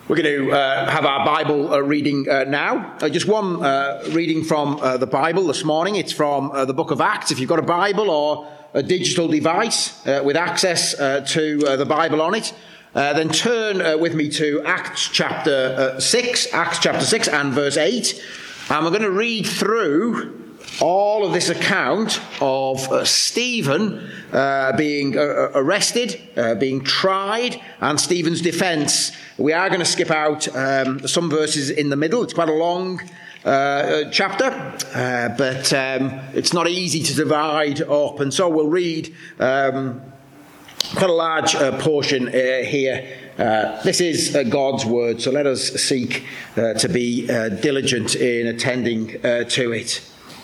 We're going to have our Bible reading now. Just one reading from the Bible this morning. It's from the book of Acts. If you've got a Bible or a digital device with access to the Bible on it, then turn with me to Acts chapter 6 and verse 8. And we're going to read through all of this account of Stephen being arrested, being tried, and Stephen's defence. We are going to skip out some verses in the middle. It's quite a long chapter, but it's not easy to divide up. And so we'll read quite a large portion here. This is God's word, so let us seek to be diligent in attending to it.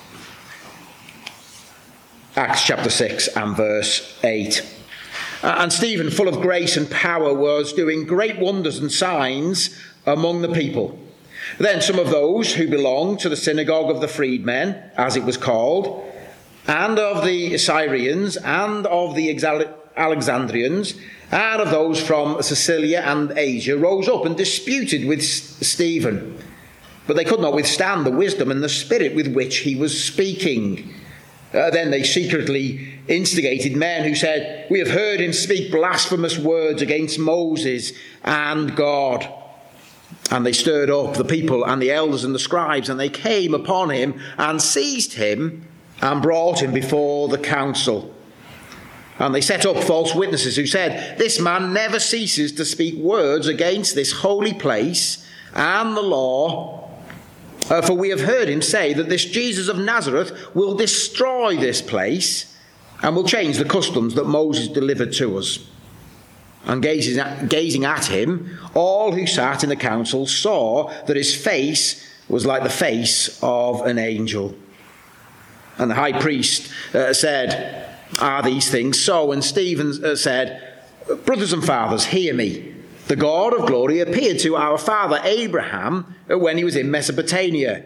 Acts chapter 6 and verse 8. And Stephen, full of grace and power, was doing great wonders and signs among the people. Then some of those who belonged to the synagogue of the freedmen, as it was called, and of the Syrians, and of the Alexandrians, and of those from Cilicia and Asia, rose up and disputed with Stephen. But they could not withstand the wisdom and the spirit with which he was speaking. Then they secretly instigated men who said, "We have heard him speak blasphemous words against Moses and God." And they stirred up the people and the elders and the scribes, and they came upon him and seized him and brought him before the council. And they set up false witnesses who said, "This man never ceases to speak words against this holy place and the law. For we have heard him say that this Jesus of Nazareth will destroy this place and will change the customs that Moses delivered to us." And gazing at him, all who sat in the council saw that his face was like the face of an angel. And the high priest said, "Are these things so?" And Stephen said, "Brothers and fathers, hear me. The God of glory appeared to our father Abraham when he was in Mesopotamia,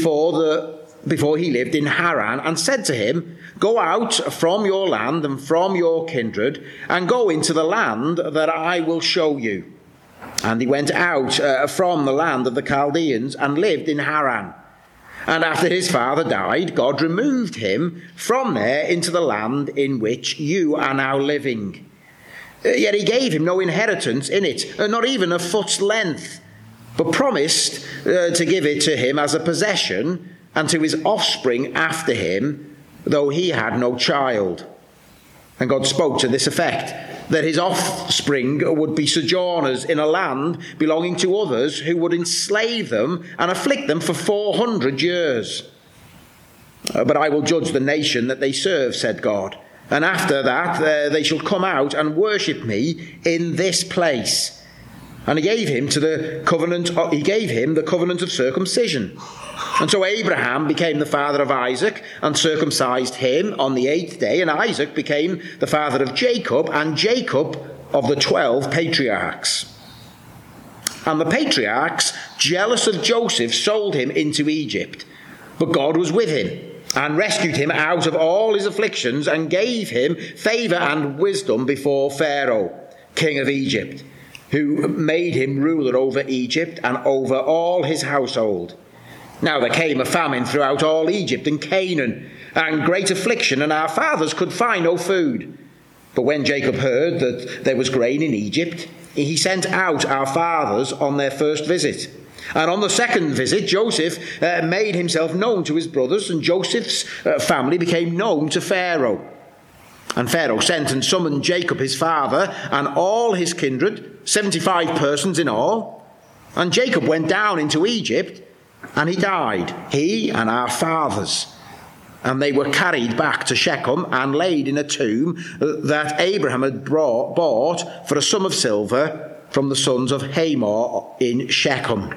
before he lived in Haran, and said to him, 'Go out from your land and from your kindred, and go into the land that I will show you.' And he went out from the land of the Chaldeans and lived in Haran. And after his father died, God removed him from there into the land in which you are now living. Yet he gave him no inheritance in it, not even a foot's length, but promised to give it to him as a possession and to his offspring after him, though he had no child. And God spoke to this effect, that his offspring would be sojourners in a land belonging to others who would enslave them and afflict them for 400 years. But I will judge the nation that they serve, said God. And after that, they shall come out and worship me in this place. And he gave him the covenant of circumcision. And so Abraham became the father of Isaac and circumcised him on the 8th day. And Isaac became the father of Jacob, and Jacob of the 12 patriarchs. And the patriarchs, jealous of Joseph, sold him into Egypt. But God was with him, and rescued him out of all his afflictions, and gave him favour and wisdom before Pharaoh, king of Egypt, who made him ruler over Egypt and over all his household. Now there came a famine throughout all Egypt and Canaan, and great affliction, and our fathers could find no food. But when Jacob heard that there was grain in Egypt, he sent out our fathers on their first visit. And on the second visit, Joseph made himself known to his brothers, and Joseph's family became known to Pharaoh. And Pharaoh sent and summoned Jacob his father and all his kindred, 75 persons in all. And Jacob went down into Egypt, and he died, he and our fathers. And they were carried back to Shechem and laid in a tomb that Abraham had bought for a sum of silver from the sons of Hamor in Shechem.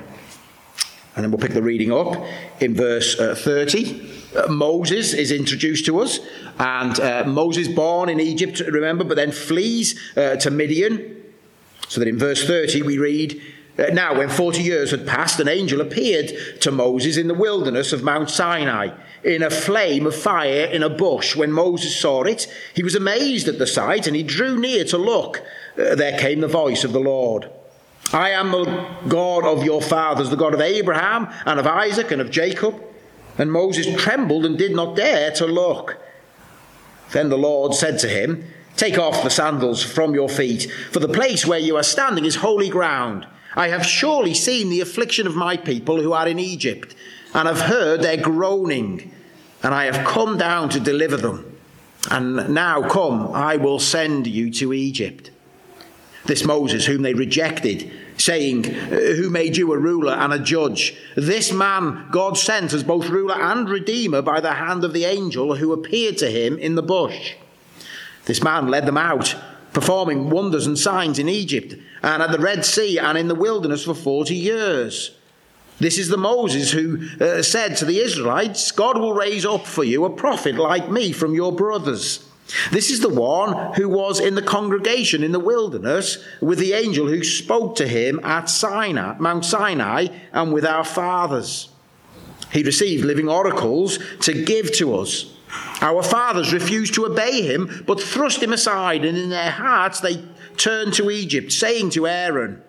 And then we'll pick the reading up in verse 30. Moses is introduced to us. And Moses, born in Egypt, remember, but then flees to Midian. So that in verse 30 we read, "Now when 40 years had passed, an angel appeared to Moses in the wilderness of Mount Sinai, in a flame of fire in a bush. When Moses saw it, he was amazed at the sight, and he drew near to look. There came the voice of the Lord. I am the God of your fathers, the God of Abraham and of Isaac and of Jacob. And Moses trembled and did not dare to look. Then the Lord said to him, take off the sandals from your feet, for the place where you are standing is holy ground. I have surely seen the affliction of my people who are in Egypt, and have heard their groaning, and I have come down to deliver them. And now come, I will send you to Egypt. This Moses, whom they rejected, saying, who made you a ruler and a judge? This man God sent as both ruler and redeemer by the hand of the angel who appeared to him in the bush. This man led them out, performing wonders and signs in Egypt, and at the Red Sea, and in the wilderness for 40 years. This is the Moses who said to the Israelites, God will raise up for you a prophet like me from your brothers. This is the one who was in the congregation in the wilderness with the angel who spoke to him at Mount Sinai, and with our fathers. He received living oracles to give to us. Our fathers refused to obey him, but thrust him aside, and in their hearts they turned to Egypt, saying to Aaron,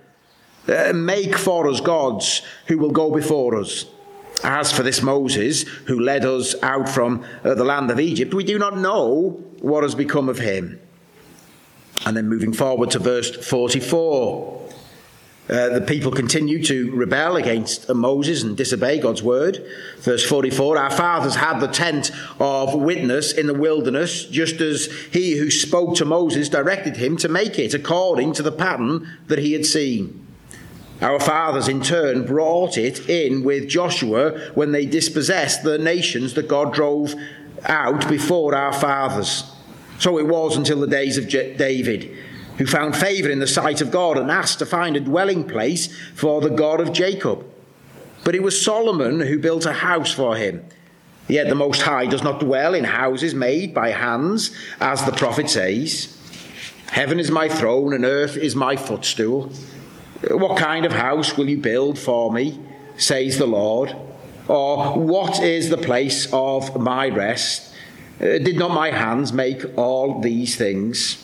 make for us gods who will go before us. As for this Moses, who led us out from the land of Egypt, we do not know what has become of him. And then moving forward to verse 44. The people continue to rebel against Moses and disobey God's word. Verse 44, our fathers had the tent of witness in the wilderness, just as he who spoke to Moses directed him to make it according to the pattern that he had seen. Our fathers in turn brought it in with Joshua when they dispossessed the nations that God drove out before our fathers. So it was until the days of David, who found favour in the sight of God and asked to find a dwelling place for the God of Jacob. But it was Solomon who built a house for him. Yet the Most High does not dwell in houses made by hands, as the prophet says, heaven is my throne and earth is my footstool. What kind of house will you build for me, says the Lord? Or what is the place of my rest? Did not my hands make all these things?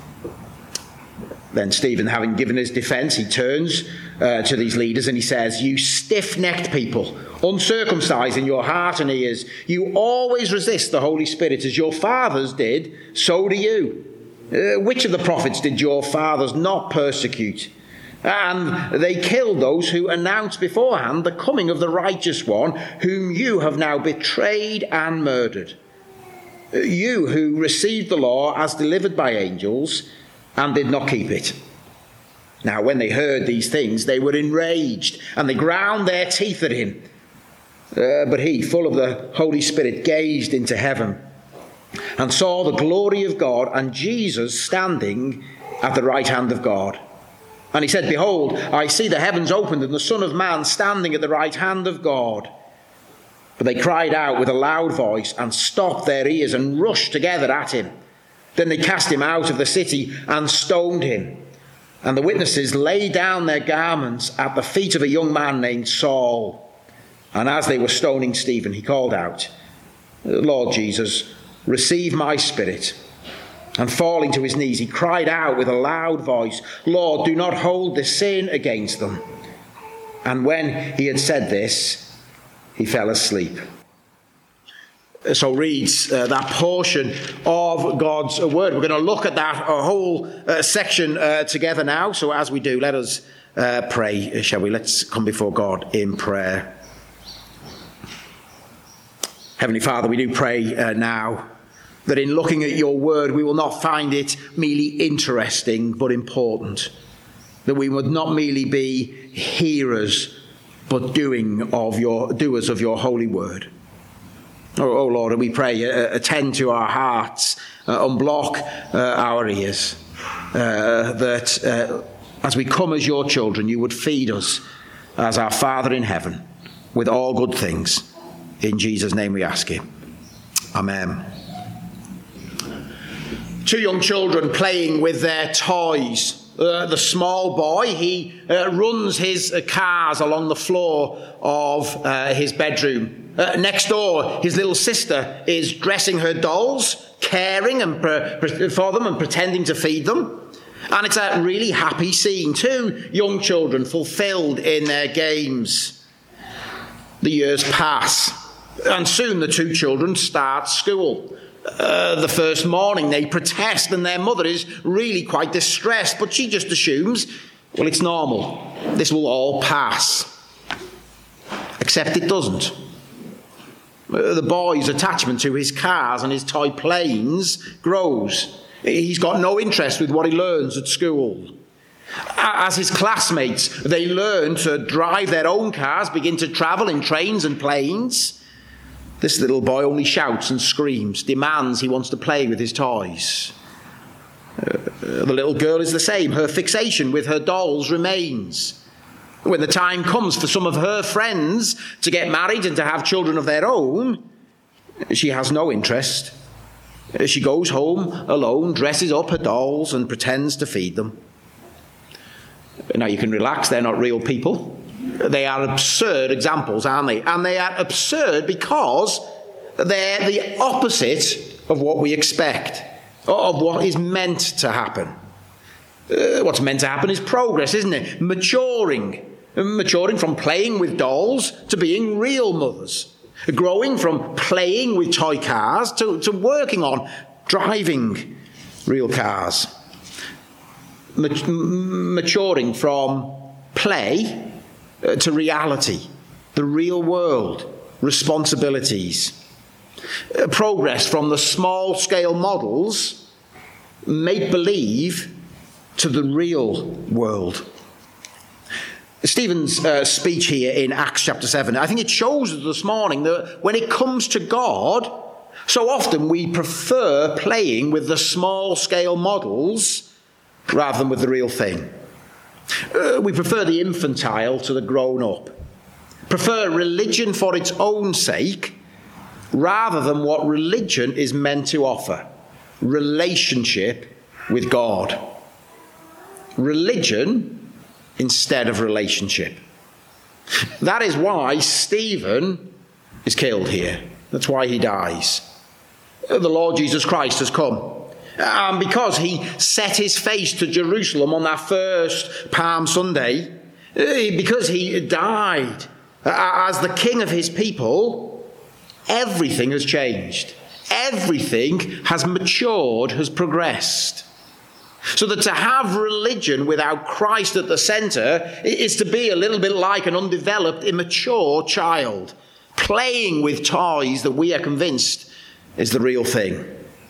Then Stephen, having given his defence, he turns to these leaders and he says, you stiff-necked people, uncircumcised in your heart and ears, you always resist the Holy Spirit, as your fathers did, so do you. Which of the prophets did your fathers not persecute? And they killed those who announced beforehand the coming of the righteous one, whom you have now betrayed and murdered. You who received the law as delivered by angels and did not keep it. Now when they heard these things, they were enraged, and they ground their teeth at him. But he, full of the Holy Spirit, gazed into heaven and saw the glory of God and Jesus standing at the right hand of God. And he said, behold, I see the heavens opened and the Son of Man standing at the right hand of God. But they cried out with a loud voice and stopped their ears and rushed together at him. Then they cast him out of the city and stoned him. And the witnesses laid down their garments at the feet of a young man named Saul. And as they were stoning Stephen, he called out, Lord Jesus, receive my spirit. And falling to his knees, he cried out with a loud voice, Lord, do not hold this sin against them. And when he had said this, he fell asleep. So reads that portion of God's word. We're going to look at that whole section together now. So as we do, let us pray, shall we? Let's come before God in prayer. Heavenly Father, we do pray now that in looking at your word, we will not find it merely interesting, but important. That we would not merely be hearers, but doers of your holy word. Oh Lord, we pray, attend to our hearts, unblock our ears, that as we come as your children, you would feed us as our Father in heaven with all good things. In Jesus' name we ask it. Amen. Two young children playing with their toys. The small boy, he runs his cars along the floor of his bedroom. Next door, his little sister is dressing her dolls, caring for them and pretending to feed them. And it's a really happy scene. 2 young children fulfilled in their games. The years pass, and soon the 2 children start school. The first morning they protest, and their mother is really quite distressed, but she just assumes, well, it's normal. This will all pass. Except it doesn't. The boy's attachment to his cars and his toy planes grows. He's got no interest with what he learns at school. As his classmates, they learn to drive their own cars, begin to travel in trains and planes. This little boy only shouts and screams, demands he wants to play with his toys. The little girl is the same. Her fixation with her dolls remains. When the time comes for some of her friends to get married and to have children of their own, she has no interest. She goes home alone, dresses up her dolls, and pretends to feed them. Now you can relax, they're not real people. They are absurd examples, aren't they? And they are absurd because they're the opposite of what we expect, of what is meant to happen. What's meant to happen is progress, isn't it? Maturing from playing with dolls to being real mothers. Growing from playing with toy cars to working on driving real cars. Maturing from play to reality, the real world, responsibilities. Progress from the small-scale models, make-believe, to the real world. Stephen's speech here in Acts chapter 7, I think it shows us this morning that when it comes to God, so often we prefer playing with the small-scale models rather than with the real thing. We prefer the infantile to the grown-up. Prefer religion for its own sake rather than what religion is meant to offer, relationship with God. Religion instead of relationship. That is why Stephen is killed here. That's why he dies. The Lord Jesus Christ has come. And because he set his face to Jerusalem on that first Palm Sunday, because he died as the king of his people, everything has changed. Everything has matured, has progressed. So that to have religion without Christ at the centre is to be a little bit like an undeveloped, immature child, playing with toys that we are convinced is the real thing.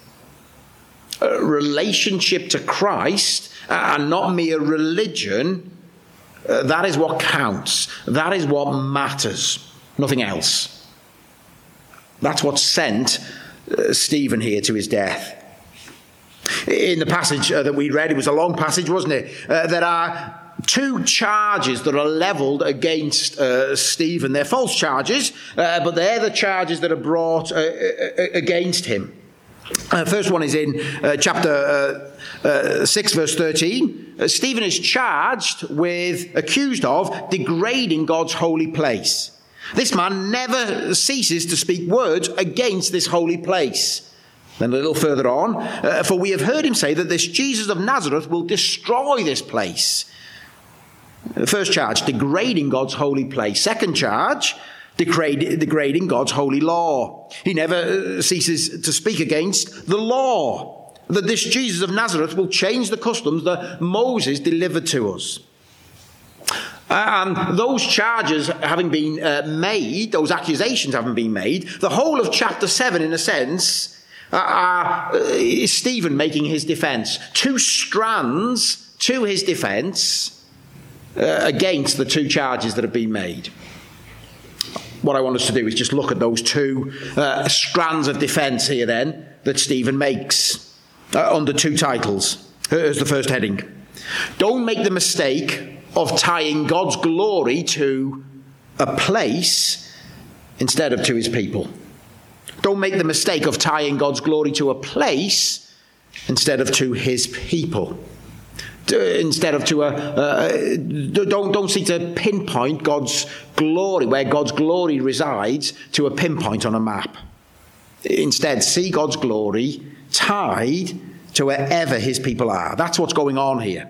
A relationship to Christ and not mere religion, that is what counts. That is what matters. Nothing else. That's what sent Stephen here to his death. In the passage that we read, it was a long passage, wasn't it? There are 2 charges that are levelled against Stephen. They're false charges, but they're the charges that are brought against him. First one is in chapter 6, verse 13. Stephen is accused of degrading God's holy place. This man never ceases to speak words against this holy place. Then a little further on, for we have heard him say that this Jesus of Nazareth will destroy this place. The first charge, degrading God's holy place. Second charge, degrading God's holy law. He never ceases to speak against the law, that this Jesus of Nazareth will change the customs that Moses delivered to us. And those charges having been made, those accusations having been made, the whole of chapter 7, in a sense, is Stephen making his defence. 2 strands to his defence against the 2 charges that have been made. What I want us to do is just look at those 2 strands of defence here then that Stephen makes under 2 titles. Here's the first heading. Don't make the mistake of tying God's glory to a place instead of to his people. Don't make the mistake of tying God's glory to a place instead of to his people. Instead of to don't seek to pinpoint God's glory, where God's glory resides, to a pinpoint on a map. Instead, see God's glory tied to wherever his people are. That's what's going on here.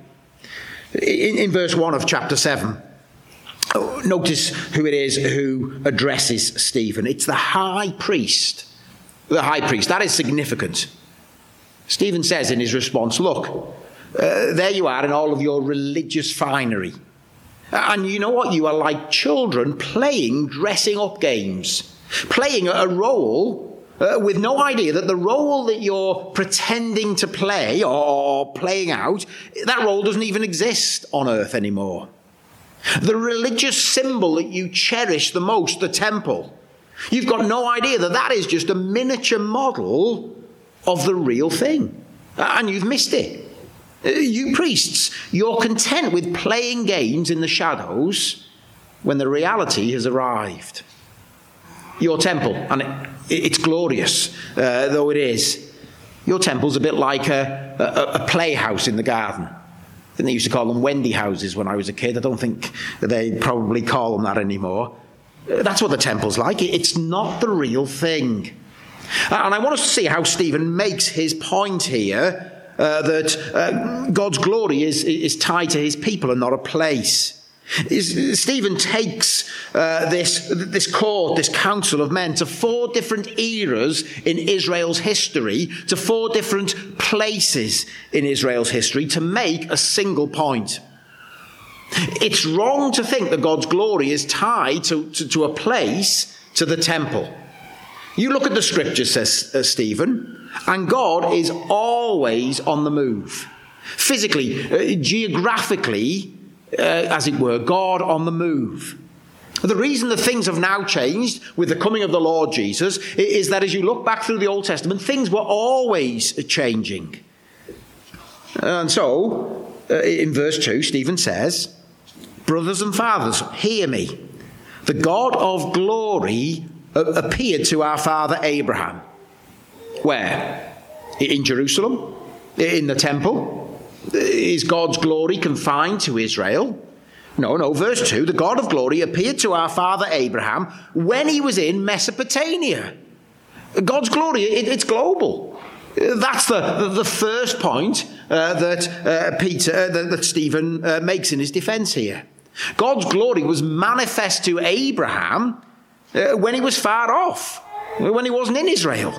In verse 1 of chapter 7, notice who it is who addresses Stephen. It's the high priest. The high priest. That is significant. Stephen says in his response, look, there you are in all of your religious finery. And you know what? You are like children playing dressing up games, playing a role with no idea that the role that you're pretending to play or playing out, that role doesn't even exist on earth anymore. The religious symbol that you cherish the most, the temple, you've got no idea that that is just a miniature model of the real thing. And you've missed it. You priests, you're content with playing games in the shadows when the reality has arrived. Your temple, and it's glorious, though it is. Your temple's a bit like a playhouse in the garden. I think they used to call them Wendy houses when I was a kid. I don't think they probably call them that anymore. That's what the temple's like. It's not the real thing. And I want us to see how Stephen makes his point here, that God's glory is tied to his people and not a place. Stephen takes this court, this council of men, to 4 different eras in Israel's history, to 4 different places in Israel's history, to make a single point. It's wrong to think that God's glory is tied to a place, to the temple. You look at the scriptures, says Stephen, and God is always on the move. Physically, geographically, as it were, God on the move. The reason that things have now changed with the coming of the Lord Jesus is that as you look back through the Old Testament, things were always changing. And so, in verse 2, Stephen says, brothers and fathers, hear me. The God of glory appeared to our father Abraham. Where? In Jerusalem? In the temple? Is God's glory confined to Israel? No, verse 2, the God of glory appeared to our father Abraham when he was in Mesopotamia. God's glory, it's global. That's the first point that Stephen makes in his defense here. God's glory was manifest to Abraham when he was far off, when he wasn't in Israel.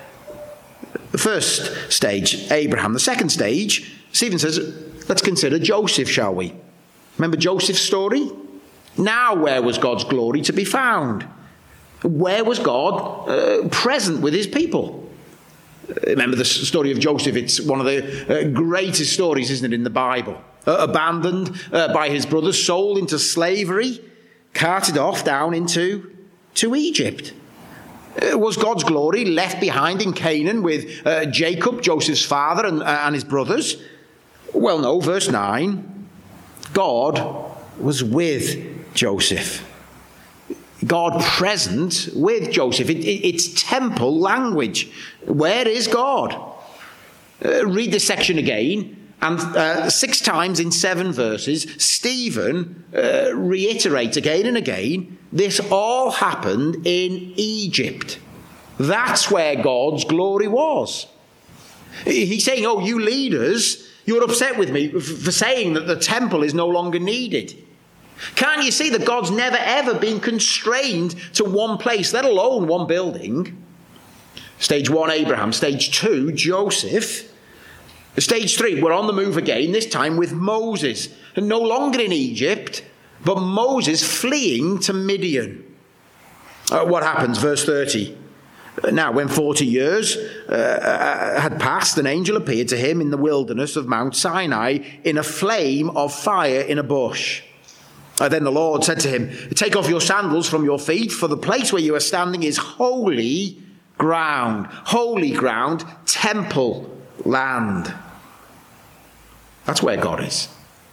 The first stage, Abraham. The second stage, Stephen says, let's consider Joseph, shall we? Remember Joseph's story? Now where was God's glory to be found? Where was God present with his people? Remember the story of Joseph. It's one of the greatest stories, isn't it, in the Bible? Abandoned by his brothers, sold into slavery, carted off down into Egypt. Was God's glory left behind in Canaan with Jacob, Joseph's father, and his brothers? Well, no, verse 9. God was with Joseph. God present with Joseph. It's temple language. Where is God? Read this section again. And 6 times in 7 verses, Stephen reiterates again and again, this all happened in Egypt. That's where God's glory was. He's saying, oh, you leaders, you're upset with me for saying that the temple is no longer needed. Can't you see that God's never ever been constrained to one place, let alone one building? Stage 1, Abraham. Stage 2, Joseph. Stage 3, we're on the move again, this time with Moses. And no longer in Egypt, but Moses fleeing to Midian. What happens? Verse 30. Now, when 40 years had passed, an angel appeared to him in the wilderness of Mount Sinai in a flame of fire in a bush. Then the Lord said to him, take off your sandals from your feet, for the place where you are standing is holy ground, temple land. That's where God is.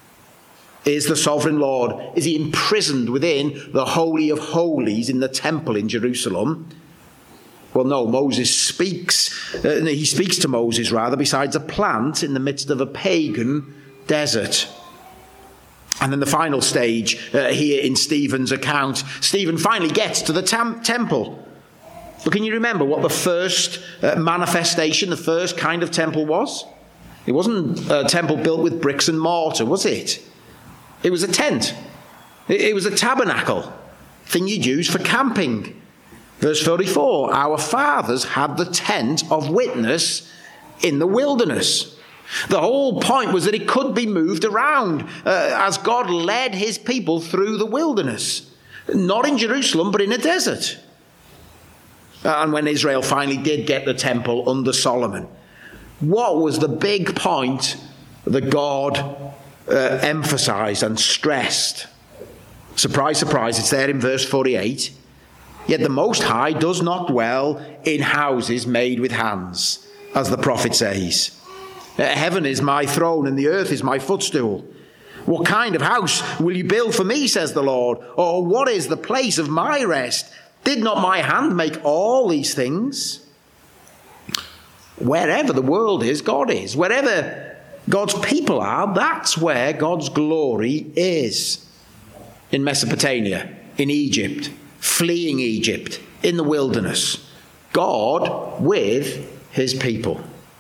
Is the sovereign Lord, is he imprisoned within the Holy of Holies in the temple in Jerusalem? Well, no, Moses speaks. He speaks to Moses, rather, besides a plant in the midst of a pagan desert. And then the final stage here in Stephen's account, Stephen finally gets to the temple. But can you remember what the first manifestation, the first kind of temple was? It wasn't a temple built with bricks and mortar, was it? It was a tent. It was a tabernacle, thing you'd use for camping. Verse 34, our fathers had the tent of witness in the wilderness. The whole point was that it could be moved around as God led his people through the wilderness. Not in Jerusalem, but in a desert. And when Israel finally did get the temple under Solomon, what was the big point that God emphasized and stressed? Surprise, surprise, it's there in verse 48. Yet the Most High does not dwell in houses made with hands, as the prophet says. Heaven is my throne and the earth is my footstool. What kind of house will you build for me, says the Lord? Or what is the place of my rest? Did not my hand make all these things? Wherever the world is, God is. Wherever God's people are, that's where God's glory is. In Mesopotamia, in Egypt, fleeing Egypt, in the wilderness. God with his people.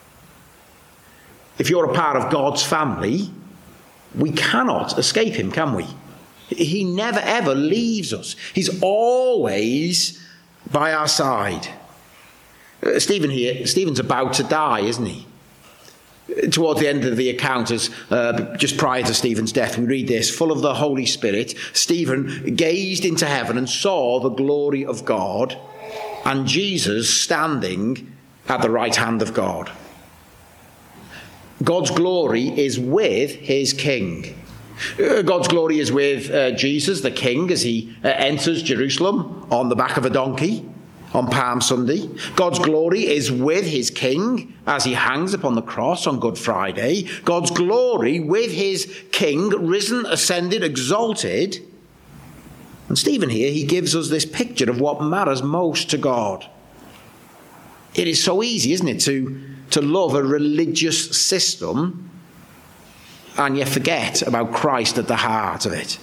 If you're a part of God's family, we cannot escape him, can we? He never ever leaves us. He's always by our side. Stephen's about to die, isn't he? Towards the end of the account, just prior to Stephen's death, we read this: full of the Holy Spirit, Stephen gazed into heaven and saw the glory of God and Jesus standing at the right hand of God. God's glory is with his king. God's glory is with Jesus, the king, as he enters Jerusalem on the back of a donkey on Palm Sunday. God's glory is with his king as he hangs upon the cross on Good Friday. God's glory with his king, risen, ascended, exalted. And Stephen here, he gives us this picture of what matters most to God. It is so easy, isn't it, to love a religious system and yet forget about Christ at the heart of it.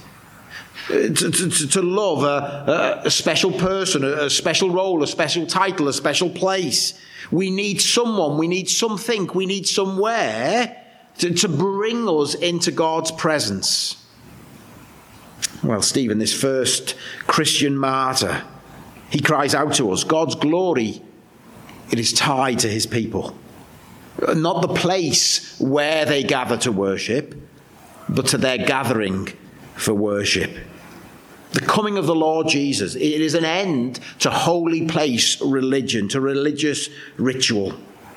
To love a special person, a special role, a special title, a special place. We need someone, we need something, we need somewhere to bring us into God's presence. Well, Stephen, this first Christian martyr, he cries out to us, God's glory, it is tied to his people. Not the place where they gather to worship, but to their gathering for worship. The coming of the Lord Jesus, it is an end to holy place religion, to religious ritual.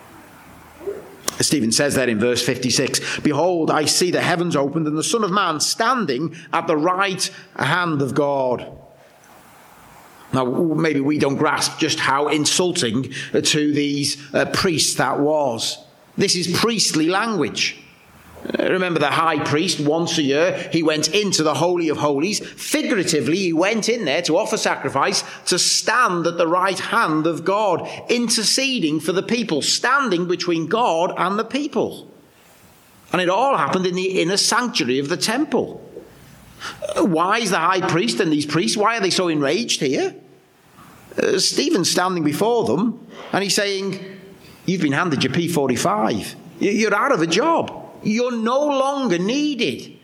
As Stephen says there in verse 56, behold, I see the heavens opened and the Son of Man standing at the right hand of God. Now, maybe we don't grasp just how insulting to these priests that was. This is priestly language. Remember the high priest, once a year, he went into the Holy of Holies. Figuratively, he went in there to offer sacrifice, to stand at the right hand of God, interceding for the people, standing between God and the people. And it all happened in the inner sanctuary of the temple. Why is the high priest and these priests, why are they so enraged here? Stephen's standing before them, and he's saying, you've been handed your P45. You're out of a job. You're no longer needed.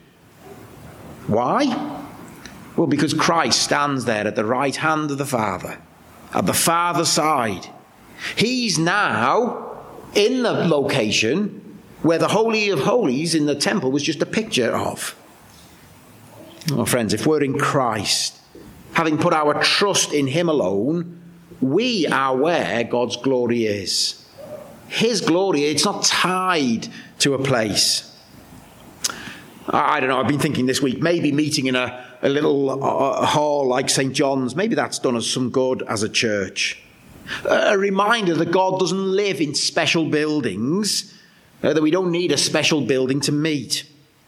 Why? Well, because Christ stands there at the right hand of the Father, at the Father's side. He's now in the location where the Holy of Holies in the temple was just a picture of. Oh, friends, if we're in Christ, having put our trust in him alone, we are where God's glory is. His glory, it's not tied to a place. I don't know, I've been thinking this week, maybe meeting in a little hall like St. John's, maybe that's done us some good as a church. A reminder that God doesn't live in special buildings, that we don't need a special building to meet.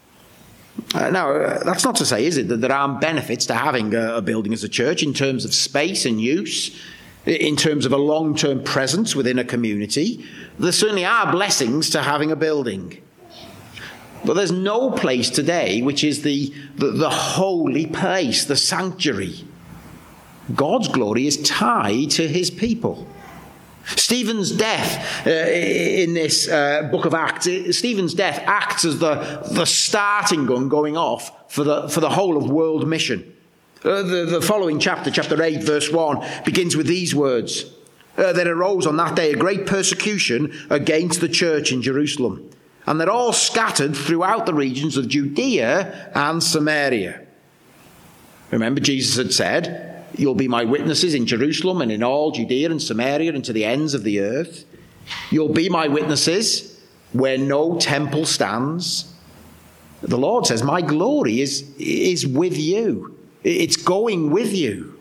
Now, that's not to say, is it, that there aren't benefits to having a building as a church in terms of space and use, in terms of a long-term presence within a community. There certainly are blessings to having a building. But there's no place today which is the holy place, the sanctuary. God's glory is tied to his people. Stephen's death in this book of Acts, Stephen's death acts as the starting gun going off for the whole of world mission. The following chapter, chapter 8, verse 1, begins with these words. There arose on that day a great persecution against the church in Jerusalem, and they're all scattered throughout the regions of Judea and Samaria. Remember, Jesus had said, you'll be my witnesses in Jerusalem and in all Judea and Samaria and to the ends of the earth. You'll be my witnesses where no temple stands. The Lord says, my glory is with you. It's going with you.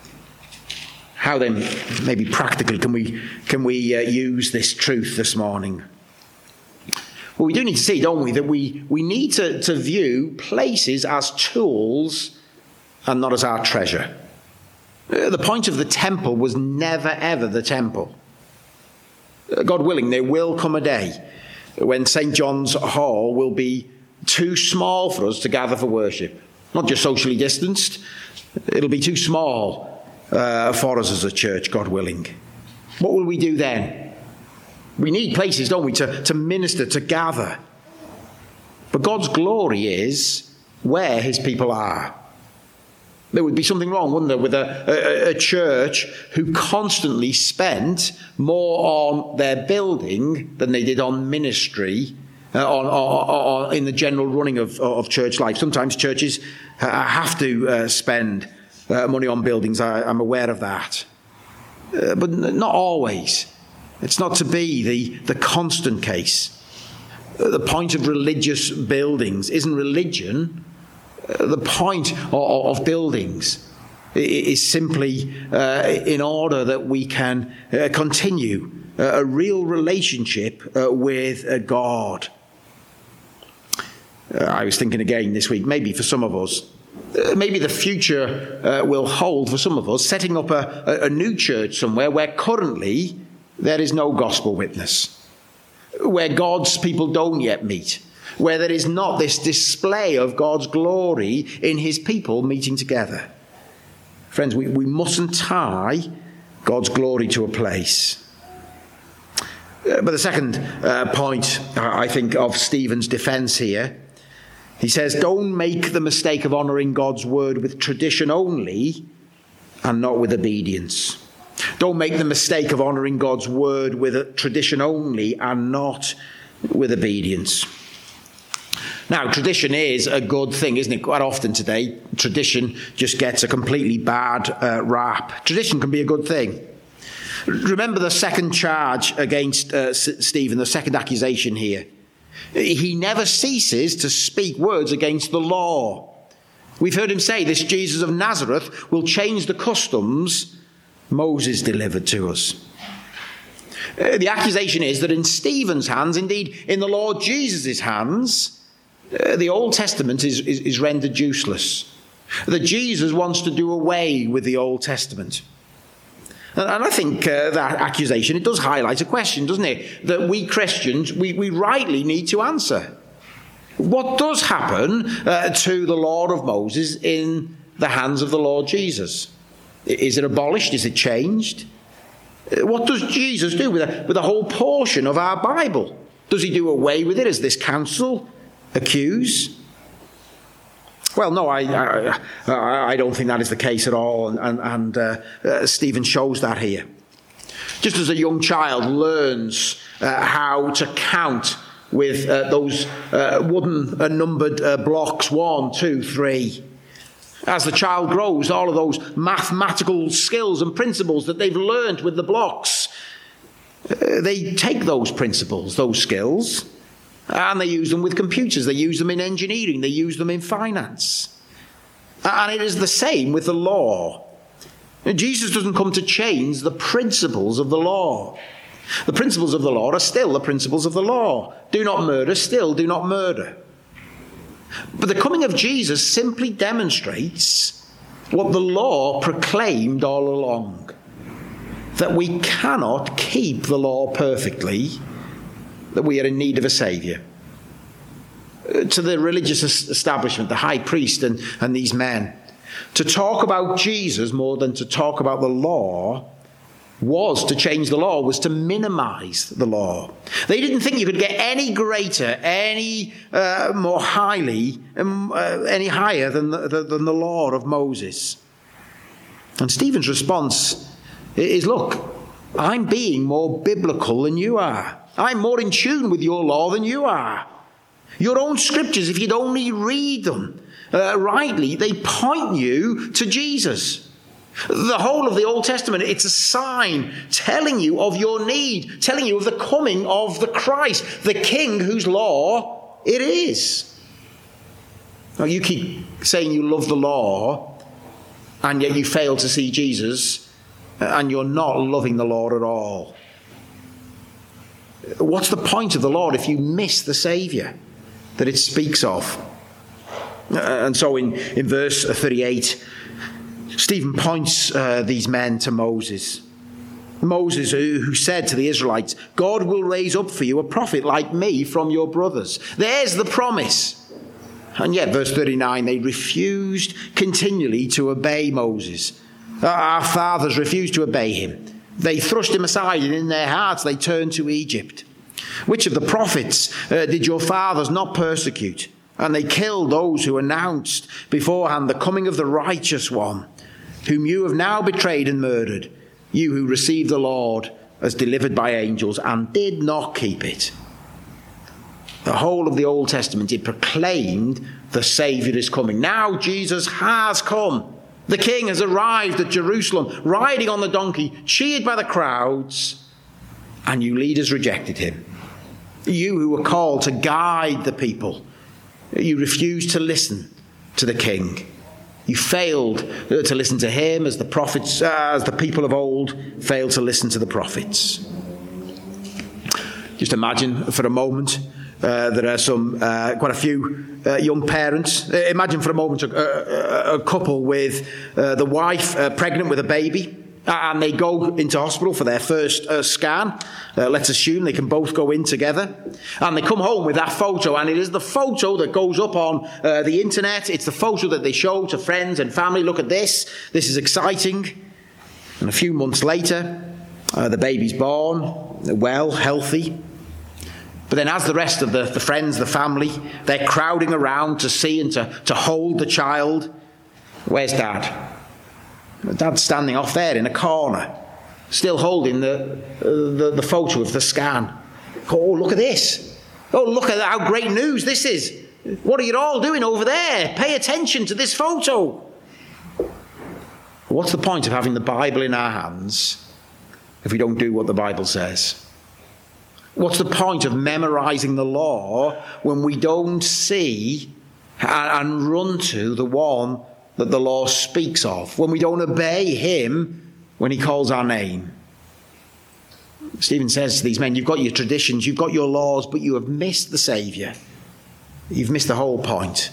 How then, maybe practically, can we use this truth this morning? Well, we do need to see, don't we, that we need to view places as tools and not as our treasure. The point of the temple was never, ever the temple. God willing, there will come a day when St. John's Hall will be too small for us to gather for worship. Not just socially distanced, it'll be too small for us as a church, God willing. What will we do then? We need places, don't we, to minister, to gather. But God's glory is where his people are. There would be something wrong, wouldn't there, with a church who constantly spent more on their building than they did on ministry, in the general running of church life. Sometimes churches have to spend money on buildings. I'm aware of that. But not always. It's not to be the constant case. The point of religious buildings isn't religion. The point of buildings is simply in order that we can continue a real relationship with God. I was thinking again this week, maybe for some of us, maybe the future will hold for some of us, setting up a new church somewhere where currently there is no gospel witness, where God's people don't yet meet, where there is not this display of God's glory in his people meeting together. Friends, we mustn't tie God's glory to a place. But the second point, I think, of Stephen's defense here, he says, don't make the mistake of honouring God's word with tradition only and not with obedience. Don't make the mistake of honouring God's word with a tradition only and not with obedience. Now, tradition is a good thing, isn't it? Quite often today, tradition just gets a completely bad rap. Tradition can be a good thing. Remember the second charge against Stephen, the second accusation here. He never ceases to speak words against the law. We've heard him say, this Jesus of Nazareth will change the customs Moses delivered to us. The accusation is that in Stephen's hands, indeed in the Lord Jesus' hands, the Old Testament is rendered useless. That Jesus wants to do away with the Old Testament. And I think that accusation, it does highlight a question, doesn't it? That we Christians, we rightly need to answer. What does happen to the law of Moses in the hands of the Lord Jesus? Is it abolished? Is it changed? What does Jesus do with a whole portion of our Bible? Does he do away with it, as this council accuse? Well, no, I don't think that is the case at all, and Stephen shows that here. Just as a young child learns how to count with those wooden numbered blocks, 1, 2, 3. As the child grows, all of those mathematical skills and principles that they've learned with the blocks, they take those principles, those skills, and they use them with computers. They use them in engineering. They use them in finance. And it is the same with the law. Jesus doesn't come to change the principles of the law. The principles of the law are still the principles of the law. Do not murder, still do not murder. But the coming of Jesus simply demonstrates what the law proclaimed all along. That we cannot keep the law perfectly, that we are in need of a saviour. To the religious establishment, the high priest and these men, to talk about Jesus more than to talk about the law was to change the law, was to minimize the law. They didn't think you could get any greater, any more highly, any higher than the law of Moses. And Stephen's response is, look, I'm being more biblical than you are. I'm more in tune with your law than you are. Your own scriptures, if you'd only read them rightly, they point you to Jesus. The whole of the Old Testament, it's a sign telling you of your need, telling you of the coming of the Christ, the King whose law it is. Now, you keep saying you love the law, and yet you fail to see Jesus, and you're not loving the Lord at all. What's the point of the Lord if you miss the Saviour that it speaks of? And so in verse 38, Stephen points these men to Moses. Moses, who said to the Israelites, God will raise up for you a prophet like me from your brothers. There's the promise. And yet, verse 39, they refused continually to obey Moses. Our fathers refused to obey him. They thrust him aside, and in their hearts they turned to Egypt. Which of the prophets did your fathers not persecute? And they killed those who announced beforehand the coming of the righteous one, whom you have now betrayed and murdered, you who received the Lord as delivered by angels and did not keep it. The whole of the Old Testament, it proclaimed the Saviour is coming. Now Jesus has come. The King has arrived at Jerusalem, riding on the donkey, cheered by the crowds, and you leaders rejected him. You who were called to guide the people, you refused to listen to the King. You failed to listen to him as the prophets, as the people of old failed to listen to the prophets. Just imagine for a moment, there are quite a few young parents. Imagine for a moment a couple with the wife pregnant with a baby, and they go into hospital for their first scan. Let's assume they can both go in together. And they come home with that photo, and it is the photo that goes up on the internet. It's the photo that they show to friends and family. Look at this. This is exciting. And a few months later, the baby's born, well, healthy. But then as the rest of the friends, the family, they're crowding around to see and to hold the child, where's Dad? Dad's standing off there in a corner, still holding the photo of the scan. Oh, look at this. Oh, look at how great news this is. What are you all doing over there? Pay attention to this photo. What's the point of having the Bible in our hands if we don't do what the Bible says? What's the point of memorizing the law when we don't see and run to the one that the law speaks of, when we don't obey him when he calls our name? Stephen says to these men, you've got your traditions, you've got your laws, but you have missed the Saviour. You've missed the whole point.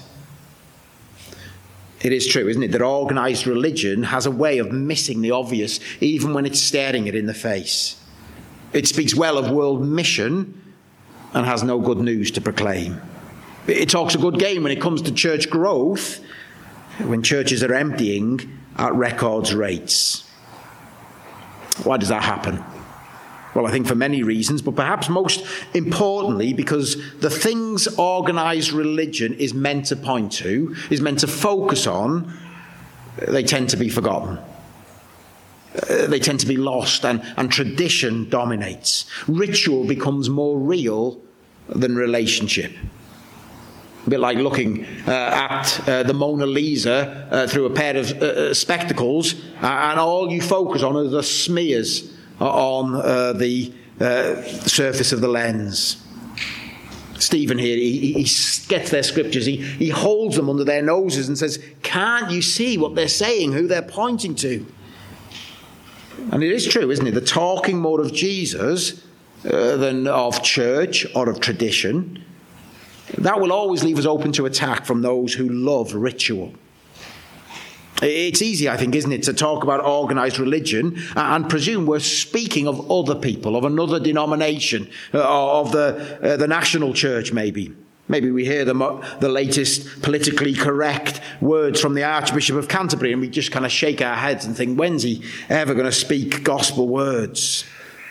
It is true, isn't it, that organised religion has a way of missing the obvious, even when it's staring it in the face. It speaks well of world mission and has no good news to proclaim. It talks a good game when it comes to church growth, when churches are emptying at record rates. Why does that happen? Well, I think for many reasons, but perhaps most importantly because the things organised religion is meant to point to, is meant to focus on, they tend to be forgotten. They tend to be lost, and tradition dominates. Ritual becomes more real than relationship. A bit like looking at the Mona Lisa through a pair of spectacles, and all you focus on are the smears on the surface of the lens. Stephen here, he gets their scriptures, he holds them under their noses and says, can't you see what they're saying, who they're pointing to? And it is true, isn't it? They're talking more of Jesus than of church or of tradition. That will always leave us open to attack from those who love ritual. It's easy, I think, isn't it, to talk about organised religion and presume we're speaking of other people, of another denomination, of the national church maybe. Maybe we hear the latest politically correct words from the Archbishop of Canterbury and we just kind of shake our heads and think, when's he ever going to speak gospel words?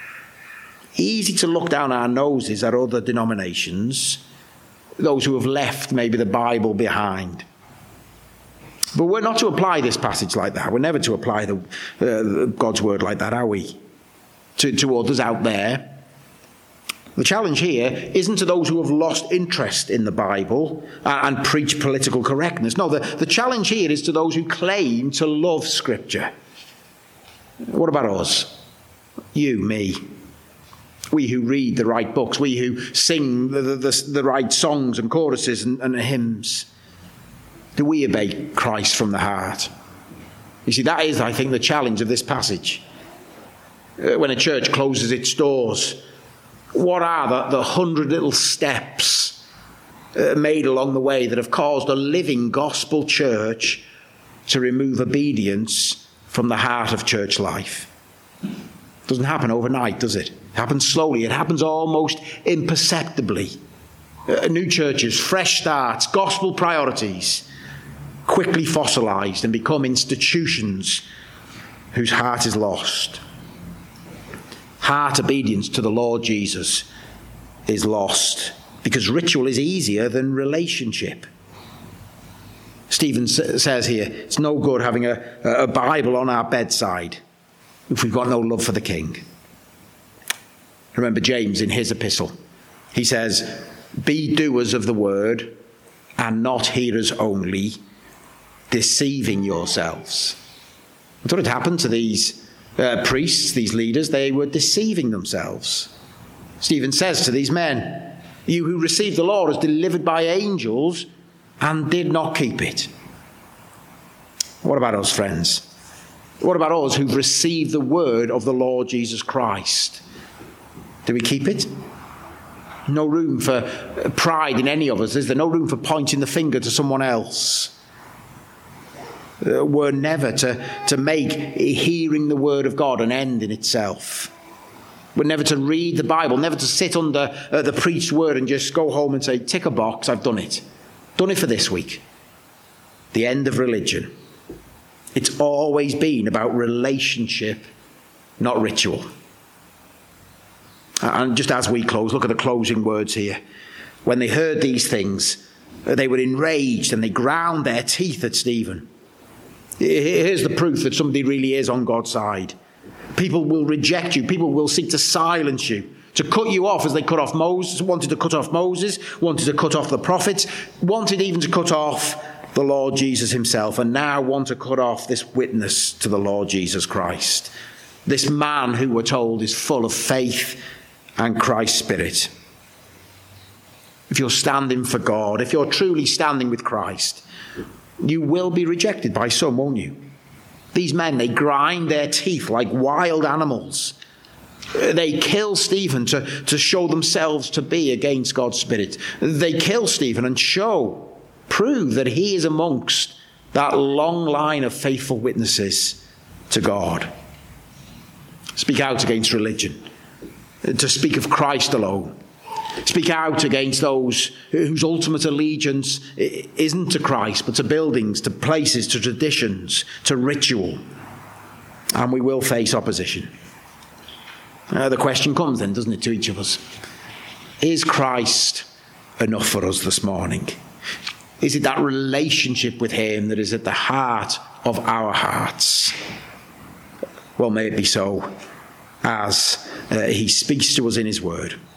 Easy to look down our noses at other denominations, those who have left maybe the Bible behind. But we're not to apply this passage like that. We're never to apply God's word like that, are we? To others out there. The challenge here isn't to those who have lost interest in the Bible and preach political correctness. No, the challenge here is to those who claim to love Scripture. What about us? You, me. We who read the right books. We who sing the right songs and choruses and hymns. Do we obey Christ from the heart? You see, that is, I think, the challenge of this passage. When a church closes its doors, what are the 100 little steps made along the way that have caused a living gospel church to remove obedience from the heart of church life? It doesn't happen overnight, does it? It happens slowly. It happens almost imperceptibly. New churches, fresh starts, gospel priorities quickly fossilized and become institutions whose heart is lost. Heart obedience to the Lord Jesus is lost because ritual is easier than relationship. Stephen says here, it's no good having a Bible on our bedside if we've got no love for the King. Remember James in his epistle. He says, be doers of the word and not hearers only, deceiving yourselves. That's what had happened to these priests, these leaders. They were deceiving themselves. Stephen says to these men, you who received the law as delivered by angels and did not keep it. What about us, friends? What about us who've received the word of the Lord Jesus Christ? Do we keep it? No room for pride in any of us, is there? No room for pointing the finger to someone else. We're never to make hearing the word of God an end in itself. We're never to read the Bible, never to sit under the preached word and just go home and say, tick a box, I've done it. Done it for this week. The end of religion. It's always been about relationship, not ritual. And just as we close, look at the closing words here. When they heard these things, they were enraged and they ground their teeth at Stephen. Here's the proof that somebody really is on God's side. People will reject you. People will seek to silence you, to cut you off as they cut off Moses, wanted to cut off Moses, wanted to cut off the prophets, wanted even to cut off the Lord Jesus himself, and now want to cut off this witness to the Lord Jesus Christ. This man who we're told is full of faith and Christ's Spirit. If you're standing for God, if you're truly standing with Christ, you will be rejected by some, won't you? These men, they grind their teeth like wild animals. They kill Stephen to show themselves to be against God's Spirit. They kill Stephen and prove that he is amongst that long line of faithful witnesses to God. Speak out against religion, to speak of Christ alone. Speak out against those whose ultimate allegiance isn't to Christ, but to buildings, to places, to traditions, to ritual. And we will face opposition. The question comes then, doesn't it, to each of us? Is Christ enough for us this morning? Is it that relationship with him that is at the heart of our hearts? Well, may it be so as he speaks to us in his word.